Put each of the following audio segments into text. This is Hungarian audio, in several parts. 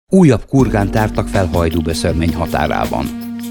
Újabb kurgánt tártak fel Hajdúböszörmény határában.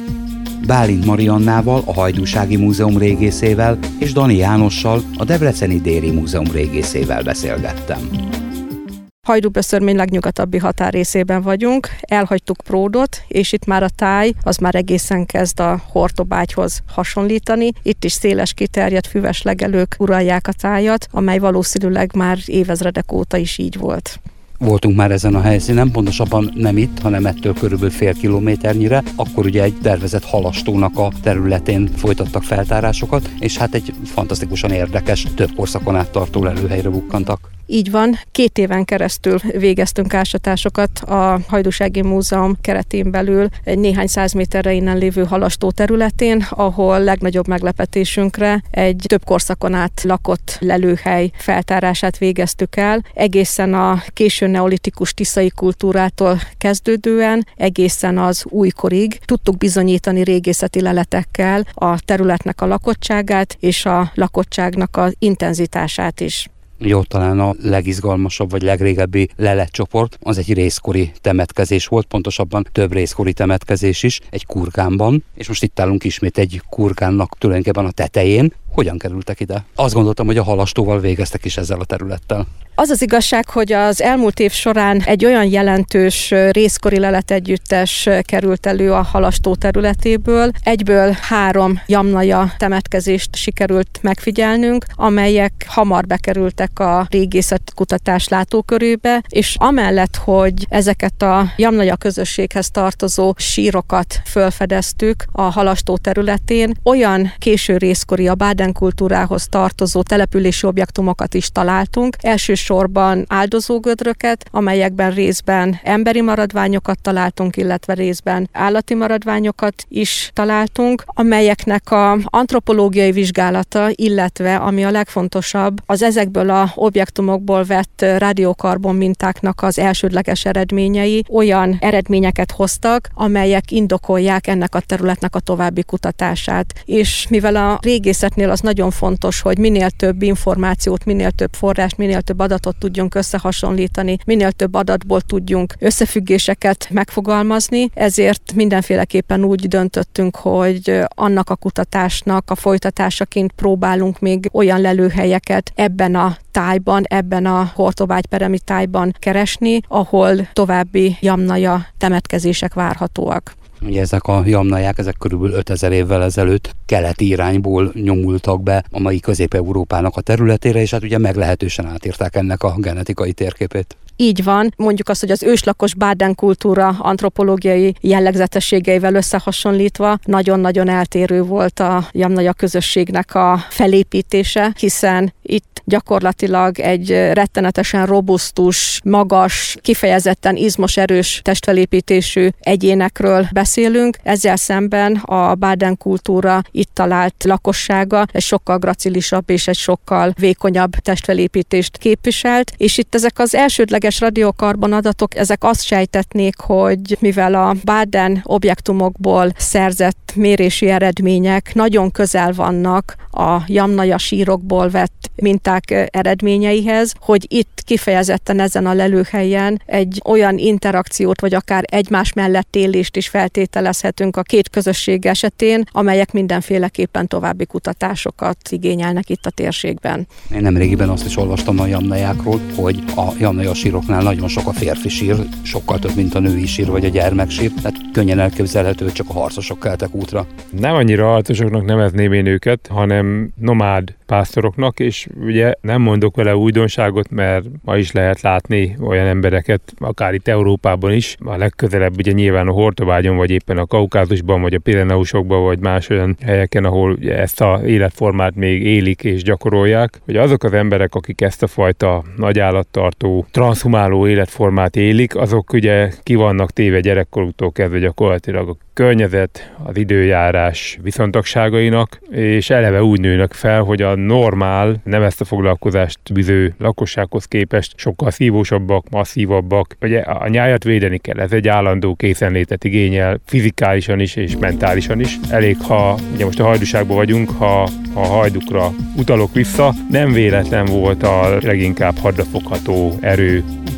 Bálint Mariannával, a Hajdúsági Múzeum régészével és Dani Jánossal, a Debreceni Déri Múzeum régészével beszélgettem. Hajdúböszörmény legnyugatabbi határrészében vagyunk, elhagytuk Pródot, és itt már a táj az már egészen kezd a Hortobágyhoz hasonlítani. Itt is széles kiterjedt füves legelők uralják a tájat, amely valószínűleg már évezredek óta is így volt. Voltunk már ezen a helyszínen, pontosabban nem itt, hanem ettől körülbelül fél kilométernyire. Akkor ugye egy tervezett halastónak a területén folytattak feltárásokat, és hát egy fantasztikusan érdekes, több korszakon át tartó lelőhelyre bukkantak. Így van, 2 éven keresztül végeztünk ásatásokat a Hajdúsági Múzeum keretén belül egy néhány 100 méterre innen lévő halastó területén, ahol legnagyobb meglepetésünkre egy több korszakon át lakott lelőhely feltárását végeztük el, egészen a késő neolitikus tiszai kultúrától kezdődően, egészen az újkorig tudtuk bizonyítani régészeti leletekkel a területnek a lakottságát és a lakottságnak az intenzitását is. Jó, talán a legizgalmasabb vagy legrégebbi leletcsoport az egy részkori temetkezés volt, pontosabban több részkori temetkezés is, egy kurgánban, és most itt állunk ismét egy kurgánnak tulajdonképpen a tetején. Hogyan kerültek ide? Azt gondoltam, hogy a halastóval végeztek is ezzel a területtel. Az az igazság, hogy az elmúlt év során egy olyan jelentős részkori leletegyüttes került elő a halastó területéből. Egyből 3 jamnaja temetkezést sikerült megfigyelnünk, amelyek hamar bekerültek a régészetkutatás látókörébe, és amellett, hogy ezeket a jamnaja közösséghez tartozó sírokat felfedeztük a halastó területén, olyan késő részkori a Báden kultúrához tartozó települési objektumokat is találtunk. Elsősorban áldozógödröket, amelyekben részben emberi maradványokat találtunk, illetve részben állati maradványokat is találtunk, amelyeknek a antropológiai vizsgálata, illetve ami a legfontosabb, az ezekből az objektumokból vett rádiókarbon mintáknak az elsődleges eredményei olyan eredményeket hoztak, amelyek indokolják ennek a területnek a további kutatását. És mivel a régészetnél az nagyon fontos, hogy minél több információt, minél több forrást, minél több adatot tudjunk összehasonlítani, minél több adatból tudjunk összefüggéseket megfogalmazni, ezért mindenféleképpen úgy döntöttünk, hogy annak a kutatásnak a folytatásaként próbálunk még olyan lelőhelyeket ebben a tájban, ebben a Hortobágy-peremi tájban keresni, ahol további jamnaja temetkezések várhatóak. Ugye ezek a jamnaják, ezek körülbelül 5000 évvel ezelőtt keleti irányból nyomultak be a mai Közép-Európának a területére, és hát ugye meglehetősen átírták ennek a genetikai térképét. Így van, mondjuk azt, hogy az őslakos Báden kultúra antropológiai jellegzetességeivel összehasonlítva nagyon-nagyon eltérő volt a jamnaja közösségnek a felépítése, hiszen itt gyakorlatilag egy rettenetesen robusztus, magas, kifejezetten izmos, erős testfelépítésű egyénekről beszélünk. Ezzel szemben a Báden kultúra itt talált lakossága egy sokkal gracilisabb és egy sokkal vékonyabb testfelépítést képviselt, és itt ezek az elsődleges radiokarbon adatok, ezek azt sejtetnék, hogy mivel a Báden objektumokból szerzett mérési eredmények nagyon közel vannak a jamnaja sírokból vett minták eredményeihez, hogy itt kifejezetten ezen a lelőhelyen egy olyan interakciót, vagy akár egymás mellett élést is feltételezhetünk a 2 közösség esetén, amelyek mindenféleképpen további kutatásokat igényelnek itt a térségben. Én nemrégiben azt is olvastam a jamnajákról, hogy a jamnaja síroknál nagyon sok a férfi sír, sokkal több, mint a női sír vagy a gyermeksír, tehát könnyen elképzelhető, hogy csak a harcosok keltek útra. Nem annyira harcosoknak nevezném én őket, hanem nomád pásztoroknak, és ugye nem mondok vele újdonságot, mert ma is lehet látni olyan embereket, akár itt Európában is, a legközelebb ugye nyilván a Hortobágyon, vagy éppen a Kaukázusban, vagy a Pireneusokban, vagy más olyan helyeken, ahol ugye ezt az életformát még élik és gyakorolják, hogy azok az emberek, akik ezt a fajta nagy állattartó, transzhumáló életformát élik, azok ugye ki vannak téve gyerekkoruktól kezdve gyakorlatilag a környezet, az időjárás viszontagságainak, és eleve úgy nőnek fel, hogy a normál, nem ezt a foglalkozást bűző lakossághoz képest sokkal szívósabbak, masszívabbak. Ugye a nyájat védeni kell, ez egy állandó készenlétet igényel, fizikálisan is és mentálisan is. Elég, ha ugye most a Hajdúságban vagyunk, ha a Hajdukra utalok vissza, nem véletlen volt a leginkább hadrafogható erő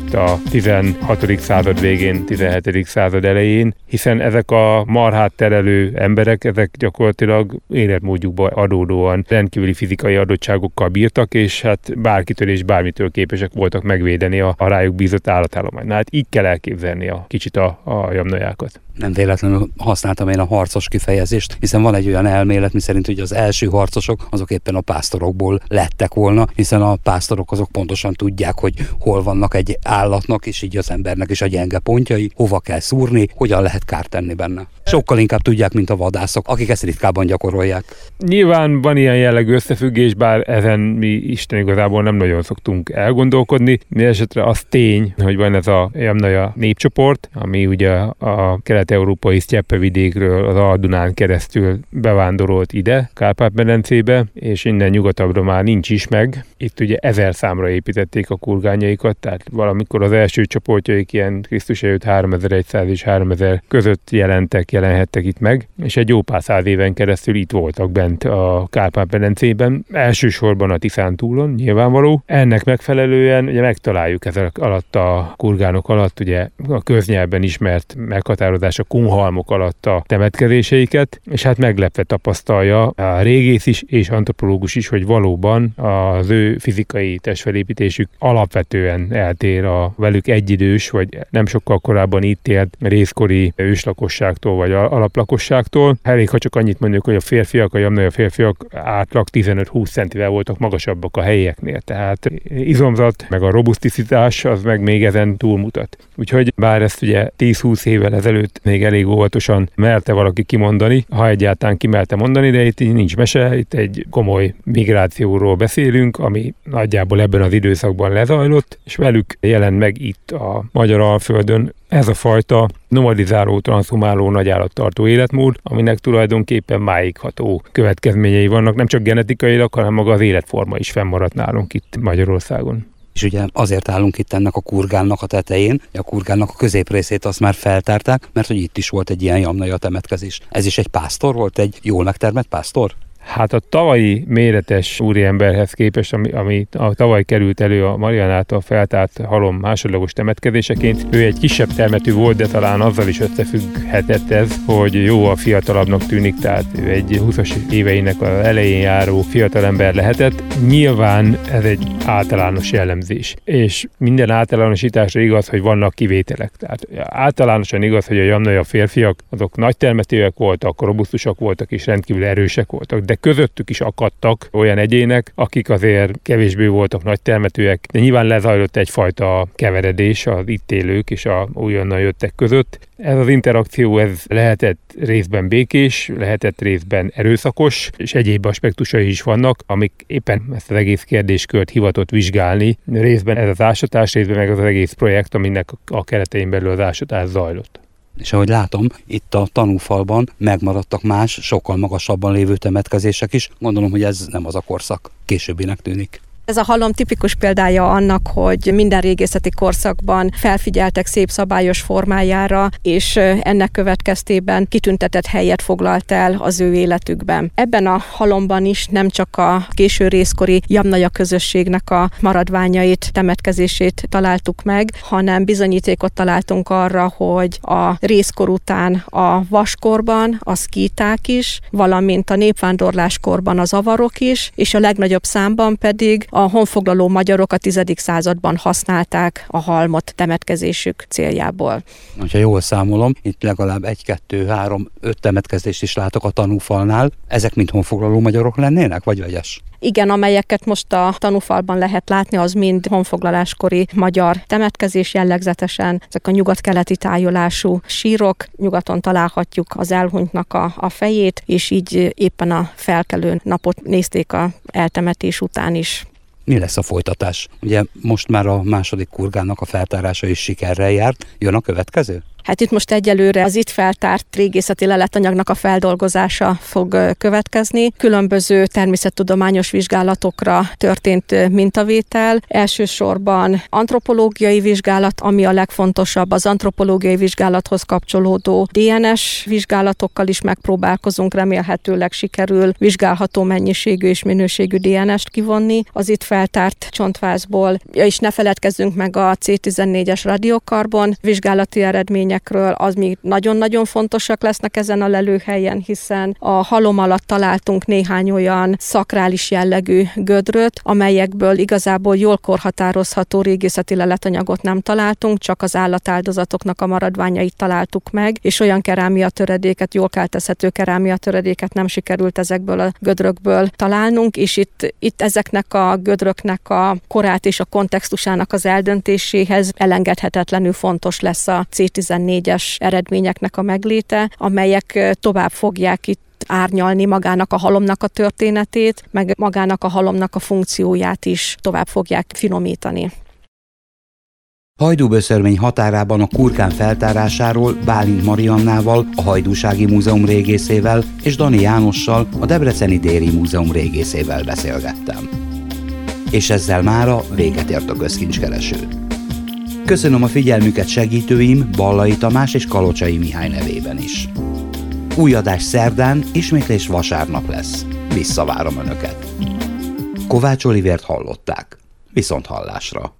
itt a 16. század végén, 17. század elején, hiszen ezek a marhát terelő emberek, ezek gyakorlatilag életmódjukban adódóan rendkívüli fizikai adottságokkal bírtak, és hát bárkitől és bármitől képesek voltak megvédeni a rájuk bízott állatállományt. Na hát így kell elképzelni kicsit a jamnajákat. Nem véletlenül használtam én a harcos kifejezést, hiszen van egy olyan elmélet, miszerint hogy az első harcosok azok éppen a pásztorokból lettek volna, hiszen a pásztorok azok pontosan tudják, hogy hol vannak egy állatnak, és így az embernek is a gyenge pontjai, hova kell szúrni, hogyan lehet kárt tenni benne. Sokkal inkább tudják, mint a vadászok, akik ezt ritkábban gyakorolják. Nyilván van ilyen jellegű összefüggés, bár ezen mi Isten igazából nem nagyon szoktunk elgondolkodni. Mindenesetre az tény, hogy van ez a jamnaja népcsoport, ami ugye a kelet-európai sztyepevidékről az Al-Dunán keresztül bevándorolt ide, Kárpát-medencébe, és innen nyugatabbra már nincs is meg. Itt ugye 1000 számra építették a kurgányaikat, tehát valamikor az első csoportjaik ilyen Krisztus előtt 3100 és 3000 között jelenhettek itt meg, és egy jó pár száz éven keresztül itt voltak bent a Kárpát-medencében, elsősorban a Tiszántúlon, nyilvánvaló. Ennek megfelelően ugye megtaláljuk ezek alatt a kurgánok alatt, ugye a köznyelben ismert meghatározás a kunhalmok alatt a temetkezéseiket, és hát meglepve tapasztalja a régész is és antropológus is, hogy valóban az ő fizikai testfelépítésük alapvetően eltér a velük egyidős, vagy nem sokkal korábban itt élt részkori őslakosságtól, vagy alaplakosságtól. Elég, ha csak annyit mondjuk, hogy a jamnaja férfiak átlag 15-20 centivel voltak magasabbak a helyieknél, tehát izomzat, meg a robuszticitás az meg még ezen túlmutat. Úgyhogy bár ezt ugye 10-20 évvel ezelőtt még elég óvatosan merte valaki kimondani, ha egyáltalán kimerte mondani, de itt nincs mese, itt egy komoly migrációról beszélünk, ami nagyjából ebben az időszakban lezajlott, és velük jelent meg itt a magyar Alföldön ez a fajta nomadizáló, transzhumáló, nagyállattartó életmód, aminek tulajdonképpen máigható következményei vannak, nem csak genetikailag, hanem maga az életforma is fennmaradt nálunk itt Magyarországon. És ugye azért állunk itt ennek a kurgánnak a tetején, a kurgánnak a középrészét azt már feltárták, mert hogy itt is volt egy ilyen jamnaja temetkezés. Ez is egy pásztor volt, egy jól megtermett pásztor? Hát a tavalyi méretes úriemberhez képest, ami a tavaly került elő a Marian által feltárt halom másodlagos temetkezéseként, ő egy kisebb termetű volt, de talán azzal is összefügghetett ez, hogy jóval fiatalabbnak tűnik, tehát ő egy 20-as éveinek az elején járó fiatalember lehetett. Nyilván ez egy általános jellemzés, és minden általánosításra igaz, hogy vannak kivételek. Tehát általánosan igaz, hogy a jamnaja férfiak azok nagy termetőek voltak, robusztusak voltak és rendkívül erősek voltak, de közöttük is akadtak olyan egyének, akik azért kevésbé voltak nagy termetőek, de nyilván lezajlott egyfajta keveredés az itt élők és a újonnan jöttek között. Ez az interakció, ez lehetett részben békés, lehetett részben erőszakos, és egyéb aspektusai is vannak, amik éppen ezt az egész kérdéskört hivatott vizsgálni. Részben ez az ásatás, részben meg az egész projekt, aminek a keretein belül az ásatás zajlott. És ahogy látom, itt a tanúfalban megmaradtak más, sokkal magasabban lévő temetkezések is. Gondolom, hogy ez nem az a korszak. Későbbinek tűnik. Ez a halom tipikus példája annak, hogy minden régészeti korszakban felfigyeltek szép szabályos formájára, és ennek következtében kitüntetett helyet foglalt el az ő életükben. Ebben a halomban is nem csak a késő részkori jamnaja közösségnek a maradványait, temetkezését találtuk meg, hanem bizonyítékot találtunk arra, hogy a részkor után a vaskorban a szkíták is, valamint a népvándorláskorban az avarok is, és a legnagyobb számban pedig a honfoglaló magyarok a 10. században használták a halmot temetkezésük céljából. Ha jól számolom, itt legalább 1, 2, 3, 5 temetkezést is látok a tanúfalnál. Ezek mind honfoglaló magyarok lennének, vagy vegyes? Igen, amelyeket most a tanúfalban lehet látni, az mind honfoglaláskori magyar temetkezés jellegzetesen. Ezek a nyugat-keleti tájolású sírok, nyugaton találhatjuk az elhunytnak a fejét, és így éppen a felkelő napot nézték a eltemetés után is. Mi lesz a folytatás? Ugye most már a második kurgánnak a feltárása is sikerrel járt. Jön a következő? Hát itt most egyelőre az itt feltárt régészeti leletanyagnak a feldolgozása fog következni. Különböző természettudományos vizsgálatokra történt mintavétel. Elsősorban antropológiai vizsgálat, ami a legfontosabb, az antropológiai vizsgálathoz kapcsolódó DNS vizsgálatokkal is megpróbálkozunk, remélhetőleg sikerül vizsgálható mennyiségű és minőségű DNS-t kivonni az itt feltárt csontvázból. És ne feledkezzünk meg a C14-es radiokarbon vizsgálati eredményekről, az még nagyon-nagyon fontosak lesznek ezen a lelőhelyen, hiszen a halom alatt találtunk néhány olyan szakrális jellegű gödröt, amelyekből igazából jól korhatározható régészeti leletanyagot nem találtunk, csak az állatáldozatoknak a maradványait találtuk meg, és olyan kerámiatöredéket, jól keltezhető kerámiatöredéket nem sikerült ezekből a gödrökből találnunk, és itt ezeknek a gödröknek a korát és a kontextusának az eldöntéséhez elengedhetetlenül fontos lesz a C14-es eredményeknek a megléte, amelyek tovább fogják itt árnyalni magának a halomnak a történetét, meg magának a halomnak a funkcióját is tovább fogják finomítani. Hajdúböszörmény határában a kurkán feltárásáról Bálint Mariannával, a Hajdúsági Múzeum régészével és Dani Jánossal, a Debreceni Déri Múzeum régészével beszélgettem. És ezzel mára véget ért a Közkincskereső. Köszönöm a figyelmüket segítőim Ballai Tamás és Kalocsai Mihály nevében is. Új adás szerdán, ismétlés vasárnap lesz. Visszavárom Önöket. Kovács Olivért hallották. Viszonthallásra.